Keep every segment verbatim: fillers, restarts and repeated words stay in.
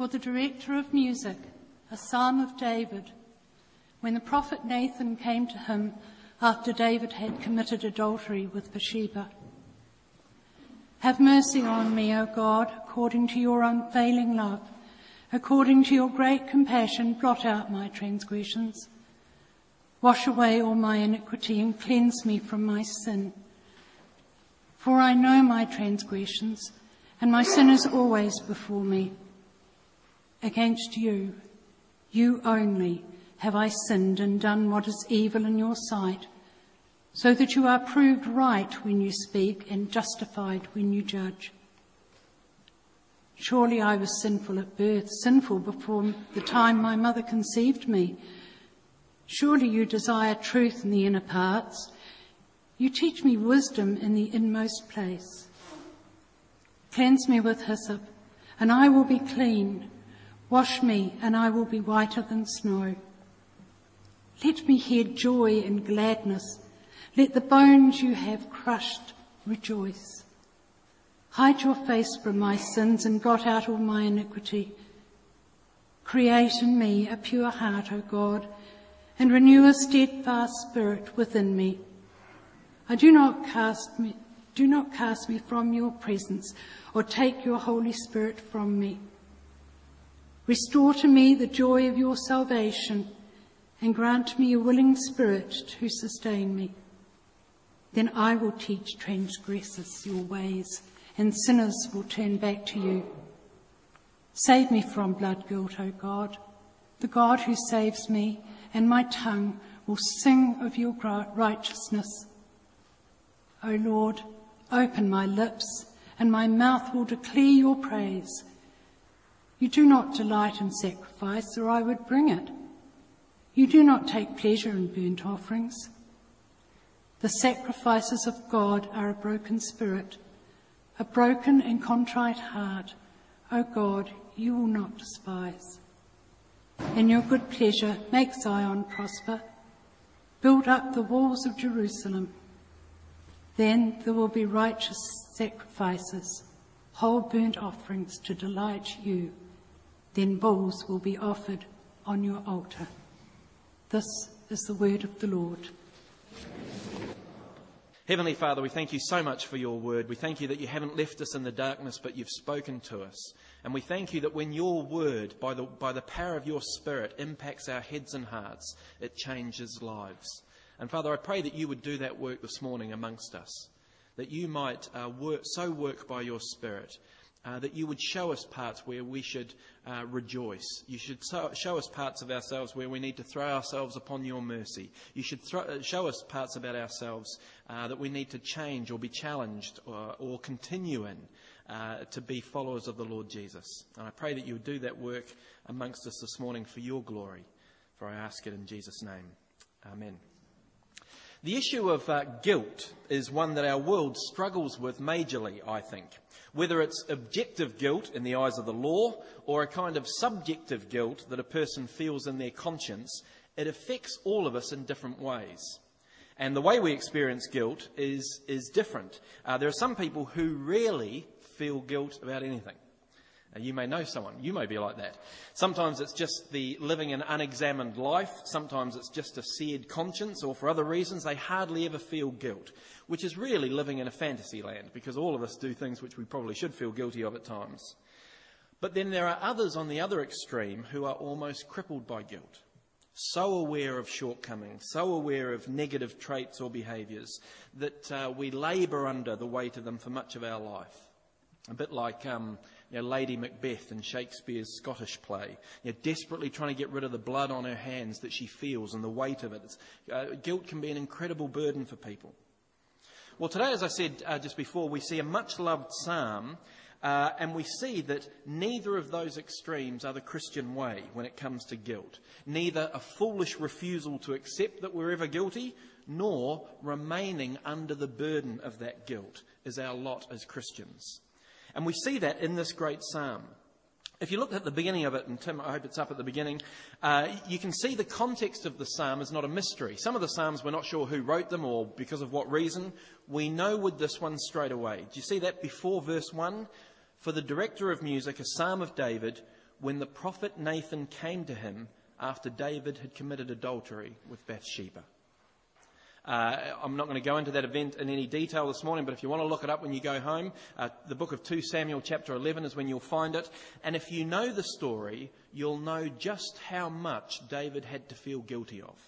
For the director of music, a psalm of David, when the prophet Nathan came to him after David had committed adultery with Bathsheba. Have mercy on me, O God, according to your unfailing love. According to your great compassion, blot out my transgressions. Wash away all my iniquity and cleanse me from my sin. For I know my transgressions, and my sin is always before me. Against you, you only, have I sinned and done what is evil in your sight, so that you are proved right when you speak and justified when you judge. Surely I was sinful at birth, sinful before the time my mother conceived me. Surely you desire truth in the inner parts. You teach me wisdom in the inmost place. Cleanse me with hyssop, and I will be clean. Wash me, and I will be whiter than snow. Let me hear joy and gladness. Let the bones you have crushed rejoice. Hide your face from my sins and blot out all my iniquity. Create in me a pure heart, O God, and renew a steadfast spirit within me. I do not cast me, do not cast me from your presence, or take your Holy Spirit from me. Restore to me the joy of your salvation, and grant me a willing spirit to sustain me. Then I will teach transgressors your ways, and sinners will turn back to you. Save me from blood guilt, O God, the God who saves me, and my tongue will sing of your righteousness. O Lord, open my lips, and my mouth will declare your praise. You do not delight in sacrifice, or I would bring it. You do not take pleasure in burnt offerings. The sacrifices of God are a broken spirit, a broken and contrite heart, O God, you will not despise. In your good pleasure, make Zion prosper. Build up the walls of Jerusalem. Then there will be righteous sacrifices, whole burnt offerings to delight you. Then bulls will be offered on your altar. This is the word of the Lord. Heavenly Father, we thank you so much for your word. We thank you that you haven't left us in the darkness, but you've spoken to us. And we thank you that when your word, by the, by the power of your Spirit, impacts our heads and hearts, it changes lives. And Father, I pray that you would do that work this morning amongst us, that you might uh, work, so work by your Spirit, uh, that you would show us parts where we should uh, rejoice. You should so, show us parts of ourselves where we need to throw ourselves upon your mercy. You should throw, show us parts about ourselves uh, that we need to change or be challenged or, or continue in uh, to be followers of the Lord Jesus. And I pray that you would do that work amongst us this morning for your glory. For I ask it in Jesus' name. Amen. The issue of uh, guilt is one that our world struggles with majorly, I think. Whether it's objective guilt in the eyes of the law or a kind of subjective guilt that a person feels in their conscience, it affects all of us in different ways. And the way we experience guilt is, is different. Uh, there are some people who rarely feel guilt about anything. You may know someone. You may be like that. Sometimes it's just the living an unexamined life. Sometimes it's just a seared conscience, or for other reasons they hardly ever feel guilt, which is really living in a fantasy land, because all of us do things which we probably should feel guilty of at times. But then there are others on the other extreme who are almost crippled by guilt, so aware of shortcomings, so aware of negative traits or behaviours that uh, we labour under the weight of them for much of our life. A bit like um, you know, Lady Macbeth in Shakespeare's Scottish play, you know, desperately trying to get rid of the blood on her hands that she feels and the weight of it. It's, uh, guilt can be an incredible burden for people. Well, today, as I said uh, just before, we see a much-loved psalm, uh, and we see that neither of those extremes are the Christian way when it comes to guilt. Neither a foolish refusal to accept that we're ever guilty, nor remaining under the burden of that guilt is our lot as Christians. And we see that in this great psalm. If you look at the beginning of it, and Tim, I hope it's up at the beginning, uh, you can see the context of the psalm is not a mystery. Some of the psalms, we're not sure who wrote them or because of what reason. We know with this one straight away. Do you see that before verse one? For the director of music, a psalm of David, when the prophet Nathan came to him after David had committed adultery with Bathsheba. Uh, I'm not going to go into that event in any detail this morning, but if you want to look it up when you go home, uh, the book of Second Samuel chapter eleven is when you'll find it. And if you know the story, you'll know just how much David had to feel guilty of.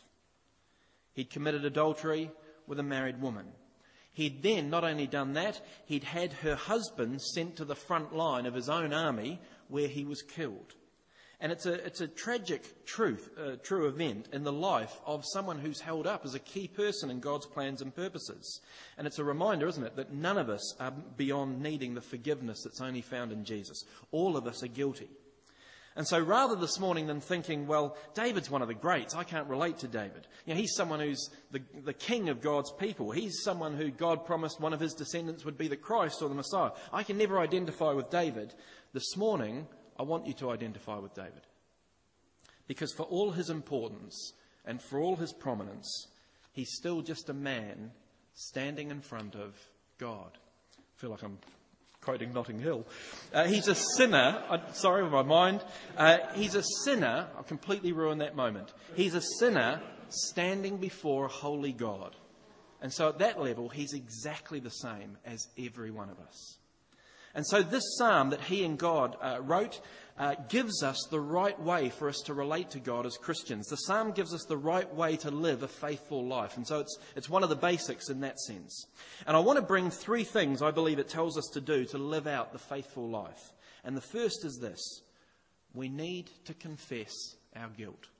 He'd committed adultery with a married woman. He'd then not only done that, he'd had her husband sent to the front line of his own army where he was killed. And it's a, it's a tragic truth, uh, true event in the life of someone who's held up as a key person in God's plans and purposes. And it's a reminder, isn't it, that none of us are beyond needing the forgiveness that's only found in Jesus. All of us are guilty. And so rather this morning than thinking, well, David's one of the greats, I can't relate to David. You know, he's someone who's the, the king of God's people. He's someone who God promised one of his descendants would be the Christ or the Messiah. I can never identify with David. This morning, I want you to identify with David. Because for all his importance and for all his prominence, he's still just a man standing in front of God. I feel like I'm quoting Notting Hill. Uh, he's a sinner. I'm sorry with my mind. Uh, he's a sinner. I'll completely ruin that moment. He's a sinner standing before a holy God. And so at that level, he's exactly the same as every one of us. And so this psalm that he and God uh, wrote uh, gives us the right way for us to relate to God as Christians. The psalm gives us the right way to live a faithful life. And so it's, it's one of the basics in that sense. And I want to bring three things I believe it tells us to do to live out the faithful life. And the first is this: we need to confess our guilt.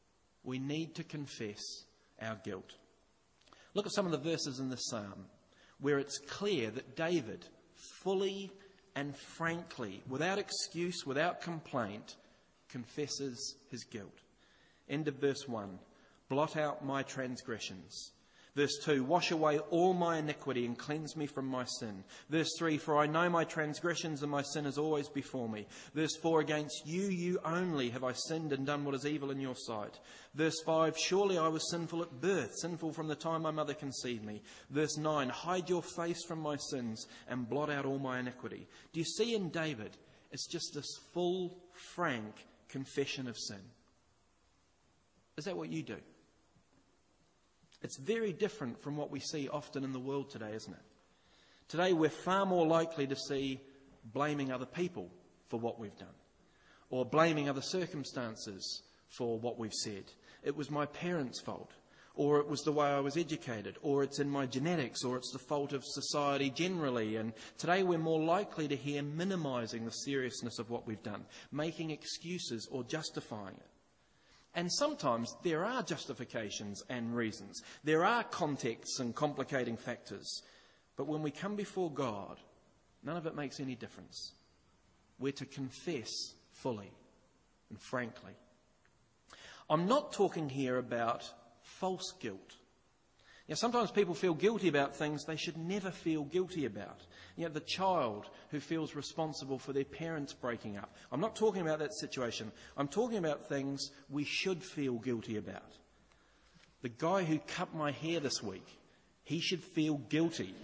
We need to confess our guilt. Look at some of the verses in this psalm where it's clear that David fully and frankly, without excuse, without complaint, confesses his guilt. End of verse one. Blot out my transgressions. Verse two. Wash away all my iniquity and cleanse me from my sin. Verse three. For I know my transgressions and my sin is always before me. Verse four. Against you, you only have I sinned and done what is evil in your sight. Verse five. Surely I was sinful at birth, sinful from the time my mother conceived me. Verse nine. Hide your face from my sins and blot out all my iniquity. Do you see in David, it's just this full, frank confession of sin. Is that what you do? It's very different from what we see often in the world today, isn't it? Today we're far more likely to see blaming other people for what we've done, or blaming other circumstances for what we've said. It was my parents' fault, or it was the way I was educated, or it's in my genetics, or it's the fault of society generally. And today we're more likely to hear minimising the seriousness of what we've done, making excuses or justifying it. And sometimes there are justifications and reasons. There are contexts and complicating factors. But when we come before God, none of it makes any difference. We're to confess fully and frankly. I'm not talking here about false guilt. You know, sometimes people feel guilty about things they should never feel guilty about. You know, the child who feels responsible for their parents breaking up. I'm not talking about that situation. I'm talking about things we should feel guilty about. The guy who cut my hair this week, he should feel guilty.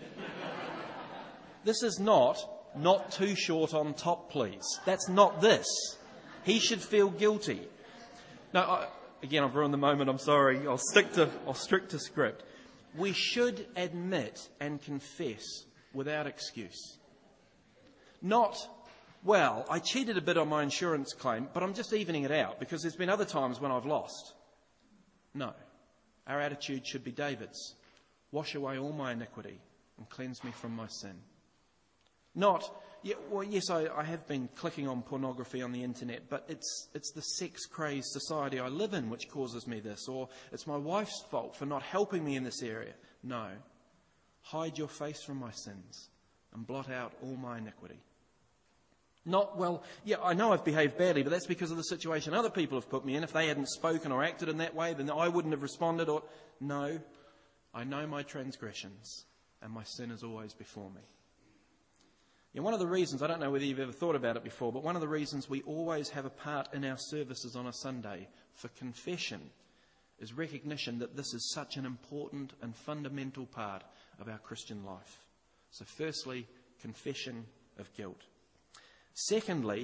This is not, not too short on top, please. That's not this. He should feel guilty. No, I, again, I've ruined the moment. I'm sorry. I'll stick to, I'll stick to script. We should admit and confess without excuse. Not, well, I cheated a bit on my insurance claim, but I'm just evening it out because there's been other times when I've lost. No. Our attitude should be David's. Wash away all my iniquity and cleanse me from my sin. Not, yeah, well, yes, I, I have been clicking on pornography on the internet, but it's it's the sex-crazed society I live in which causes me this, or it's my wife's fault for not helping me in this area. No. Hide your face from my sins and blot out all my iniquity. Not, well, yeah, I know I've behaved badly, but that's because of the situation other people have put me in. If they hadn't spoken or acted in that way, then I wouldn't have responded. Or no, I know my transgressions and my sin is always before me. You know, one of the reasons, I don't know whether you've ever thought about it before, but one of the reasons we always have a part in our services on a Sunday for confession is recognition that this is such an important and fundamental part of our Christian life. So firstly, confession of guilt. Secondly,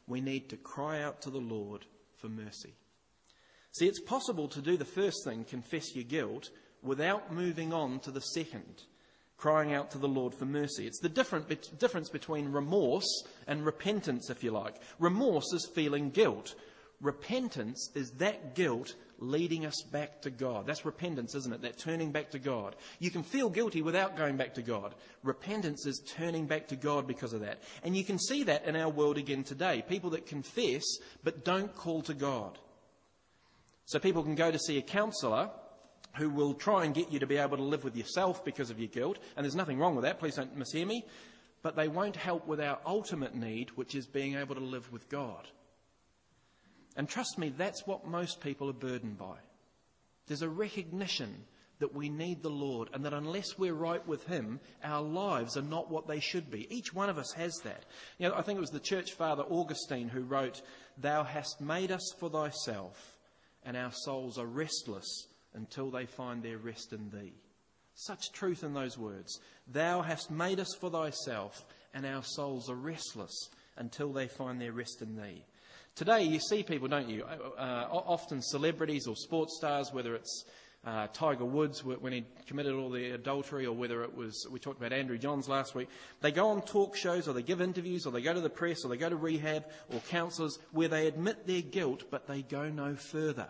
we need to cry out to the Lord for mercy. See, it's possible to do the first thing, confess your guilt, without moving on to the second, crying out to the Lord for mercy. It's the different, difference between remorse and repentance, if you like. Remorse is feeling guilt. Repentance is that guilt leading us back to God. That's repentance, isn't it? That turning back to God. You can feel guilty without going back to God. Repentance is turning back to God because of that. And you can see that in our world again today. People that confess but don't call to God. So people can go to see a counsellor who will try and get you to be able to live with yourself because of your guilt. And there's nothing wrong with that. Please don't mishear me. But they won't help with our ultimate need, which is being able to live with God. And trust me, that's what most people are burdened by. There's a recognition that we need the Lord and that unless we're right with Him, our lives are not what they should be. Each one of us has that. You know, I think it was the church father Augustine who wrote, "Thou hast made us for thyself, and our souls are restless until they find their rest in thee." Such truth in those words. Thou hast made us for thyself, and our souls are restless until they find their rest in thee. Today you see people, don't you, uh, often celebrities or sports stars, whether it's uh, Tiger Woods when he committed all the adultery, or whether it was, we talked about Andrew Johns last week, they go on talk shows or they give interviews or they go to the press or they go to rehab or counsellors where they admit their guilt but they go no further.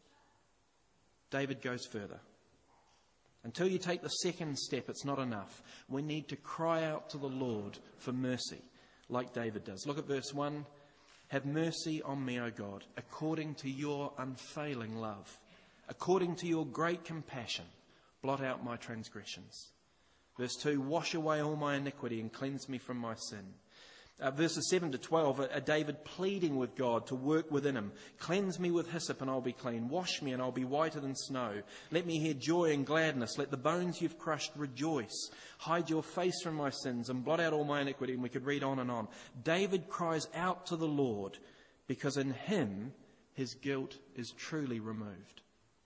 David goes further. Until you take the second step, it's not enough. We need to cry out to the Lord for mercy, like David does. Look at verse one. Have mercy on me, O God, according to your unfailing love. According to your great compassion, blot out my transgressions. Verse two, wash away all my iniquity and cleanse me from my sin. Uh, verses seven to twelve are, are David pleading with God to work within him. Cleanse me with hyssop and I'll be clean. Wash me and I'll be whiter than snow. Let me hear joy and gladness. Let the bones you've crushed rejoice. Hide your face from my sins and blot out all my iniquity. And we could read on and on. David cries out to the Lord because in him his guilt is truly removed.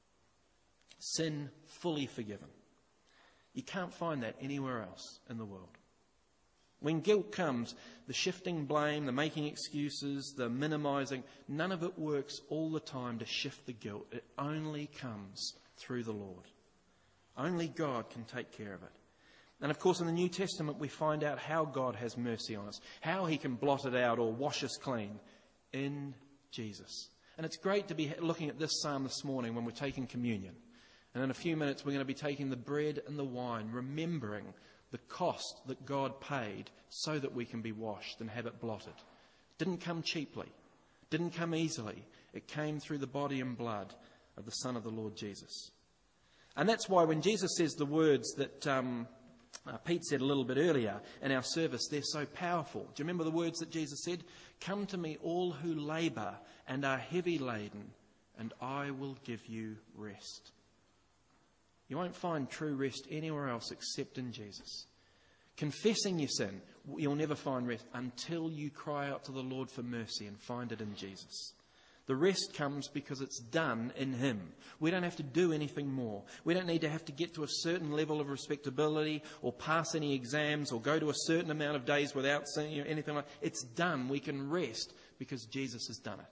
Sin fully forgiven. You can't find that anywhere else in the world. When guilt comes, the shifting blame, the making excuses, the minimising, none of it works all the time to shift the guilt. It only comes through the Lord. Only God can take care of it. And of course in the New Testament we find out how God has mercy on us, how He can blot it out or wash us clean in Jesus. And it's great to be looking at this psalm this morning when we're taking communion. And in a few minutes we're going to be taking the bread and the wine, remembering the cost that God paid so that we can be washed and have it blotted. Didn't come cheaply. Didn't come easily. It came through the body and blood of the Son of the Lord Jesus. And that's why when Jesus says the words that um, uh, Pete said a little bit earlier in our service, they're so powerful. Do you remember the words that Jesus said? Come to me all who labour and are heavy laden, and I will give you rest. You won't find true rest anywhere else except in Jesus. Confessing your sin, you'll never find rest until you cry out to the Lord for mercy and find it in Jesus. The rest comes because it's done in Him. We don't have to do anything more. We don't need to have to get to a certain level of respectability or pass any exams or go to a certain amount of days without seeing you know, anything like that. It's done. We can rest because Jesus has done it.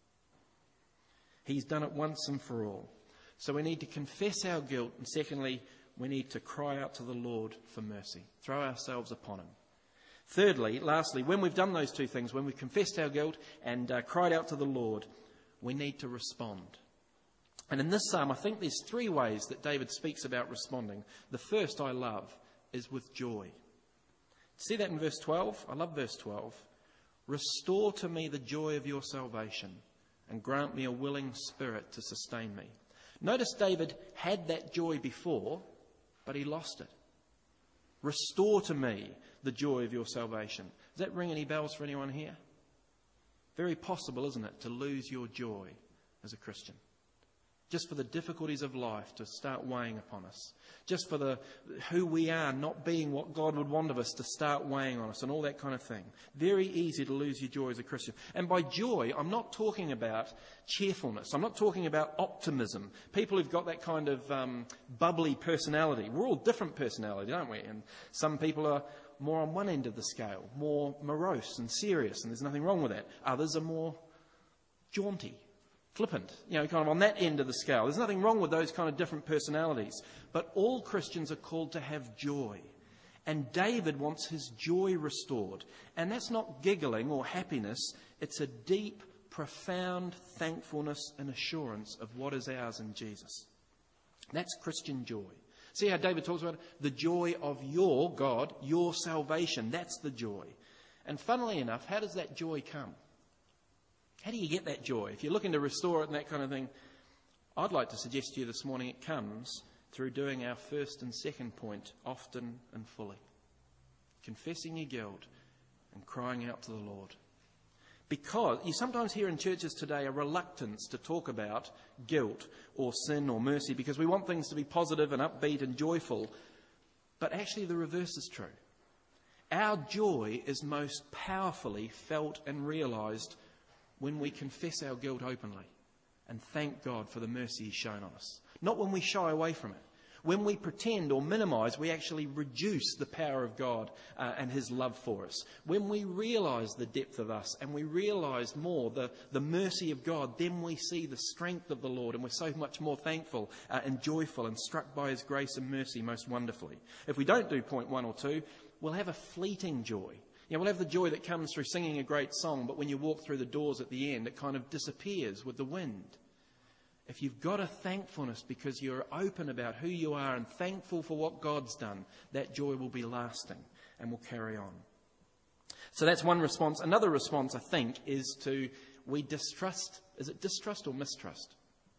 He's done it once and for all. So we need to confess our guilt, and secondly, we need to cry out to the Lord for mercy. Throw ourselves upon Him. Thirdly, lastly, when we've done those two things, when we've confessed our guilt and uh, cried out to the Lord, we need to respond. And in this psalm, I think there's three ways that David speaks about responding. The first I love is with joy. See that in verse twelve? I love verse twelve. Restore to me the joy of your salvation and grant me a willing spirit to sustain me. Notice David had that joy before, but he lost it. Restore to me the joy of your salvation. Does that ring any bells for anyone here? Very possible, isn't it, to lose your joy as a Christian? Just for the difficulties of life to start weighing upon us. Just for the who we are not being what God would want of us to start weighing on us and all that kind of thing. Very easy to lose your joy as a Christian. And by joy, I'm not talking about cheerfulness. I'm not talking about optimism. People who've got that kind of um, bubbly personality. We're all different personality, aren't we? And some people are more on one end of the scale, more morose and serious, and there's nothing wrong with that. Others are more jaunty, flippant, you know, kind of on that end of the scale. There's nothing wrong with those kind of different personalities. But all Christians are called to have joy. And David wants his joy restored. And that's not giggling or happiness. It's a deep, profound thankfulness and assurance of what is ours in Jesus. That's Christian joy. See how David talks about it? The joy of your God, your salvation. That's the joy. And funnily enough, how does that joy come? How do you get that joy? If you're looking to restore it and that kind of thing, I'd like to suggest to you this morning it comes through doing our first and second point often and fully. Confessing your guilt and crying out to the Lord. Because you sometimes hear in churches today a reluctance to talk about guilt or sin or mercy because we want things to be positive and upbeat and joyful. But actually the reverse is true. Our joy is most powerfully felt and realised when we confess our guilt openly and thank God for the mercy He's shown on us. Not when we shy away from it. When we pretend or minimise, we actually reduce the power of God uh, and His love for us. When we realise the depth of us and we realise more the, the mercy of God, then we see the strength of the Lord and we're so much more thankful uh, and joyful and struck by His grace and mercy most wonderfully. If we don't do point one or two, we'll have a fleeting joy. You know, we'll have the joy that comes through singing a great song, but when you walk through the doors at the end, it kind of disappears with the wind. If you've got a thankfulness because you're open about who you are and thankful for what God's done, that joy will be lasting and will carry on. So that's one response. Another response, I think, is to, we distrust. Is it distrust or mistrust?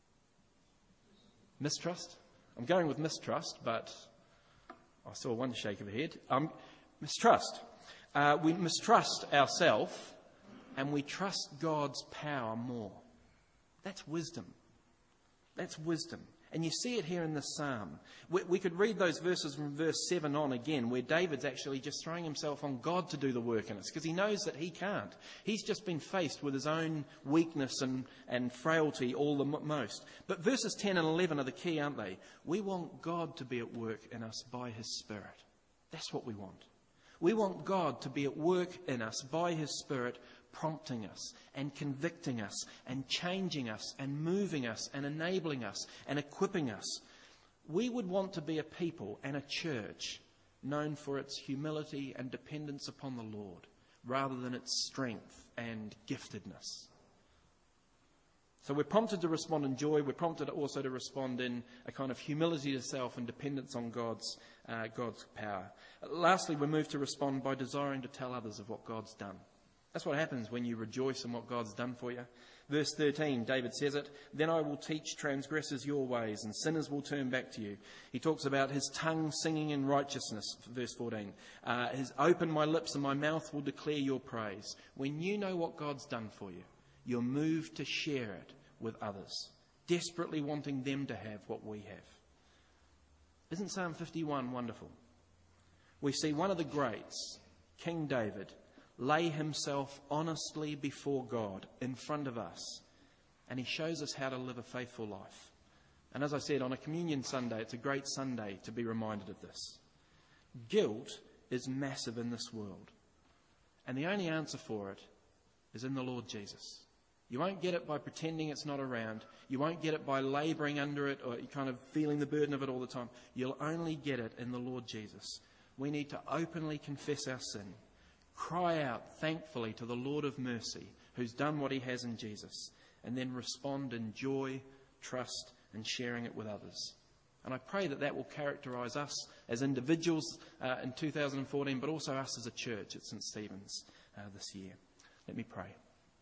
Mistrust? I'm going with mistrust, but I saw one shake of the head. Um, mistrust. Uh, we mistrust ourselves and we trust God's power more. That's wisdom. That's wisdom. And you see it here in this psalm. We, we could read those verses from verse seven on again, where David's actually just throwing himself on God to do the work in us, because he knows that he can't. He's just been faced with his own weakness and, and frailty all the most. But verses ten and eleven are the key, aren't they? We want God to be at work in us by His Spirit. That's what we want. We want God to be at work in us by His Spirit, prompting us and convicting us and changing us and moving us and enabling us and equipping us. We would want to be a people and a church known for its humility and dependence upon the Lord rather than its strength and giftedness. So we're prompted to respond in joy. We're prompted also to respond in a kind of humility to self and dependence on God's uh, God's power. Lastly, we move to respond by desiring to tell others of what God's done. That's what happens when you rejoice in what God's done for you. Verse thirteen, David says it, "Then I will teach transgressors your ways, and sinners will turn back to you." He talks about his tongue singing in righteousness, verse fourteen. Uh, his open my lips and my mouth will declare your praise. When you know what God's done for you, you're moved to share it with others, desperately wanting them to have what we have. Isn't Psalm fifty-one wonderful? We see one of the greats, King David, lay himself honestly before God in front of us. And he shows us how to live a faithful life. And as I said, on a communion Sunday, it's a great Sunday to be reminded of this. Guilt is massive in this world. And the only answer for it is in the Lord Jesus. You won't get it by pretending it's not around. You won't get it by labouring under it or kind of feeling the burden of it all the time. You'll only get it in the Lord Jesus. We need to openly confess our sin. Cry out thankfully to the Lord of mercy who's done what He has in Jesus, and then respond in joy, trust and sharing it with others. And I pray that that will characterise us as individuals uh, in two thousand fourteen, but also us as a church at St Stephen's uh, this year. Let me pray.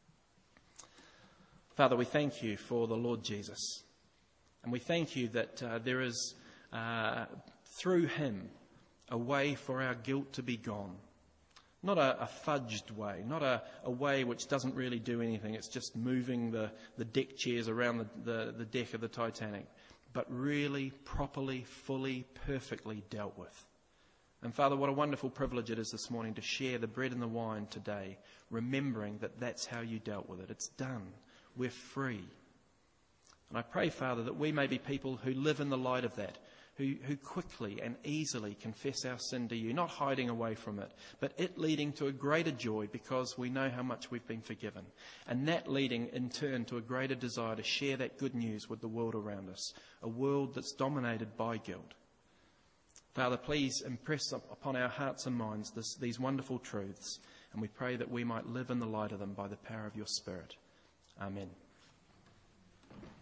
Father, we thank You for the Lord Jesus, and we thank You that uh, there is uh, through Him a way for our guilt to be gone. Not a, a fudged way, not a, a way which doesn't really do anything. It's just moving the, the deck chairs around the, the, the deck of the Titanic, but really, properly, fully, perfectly dealt with. And Father, what a wonderful privilege it is this morning to share the bread and the wine today, remembering that that's how You dealt with it. It's done. We're free. And I pray, Father, that we may be people who live in the light of that, who, who quickly and easily confess our sin to you, not hiding away from it, but it leading to a greater joy because we know how much we've been forgiven. And that leading in turn to a greater desire to share that good news with the world around us, a world that's dominated by guilt. Father, please impress upon our hearts and minds this, these wonderful truths, and we pray that we might live in the light of them by the power of your Spirit. Amen.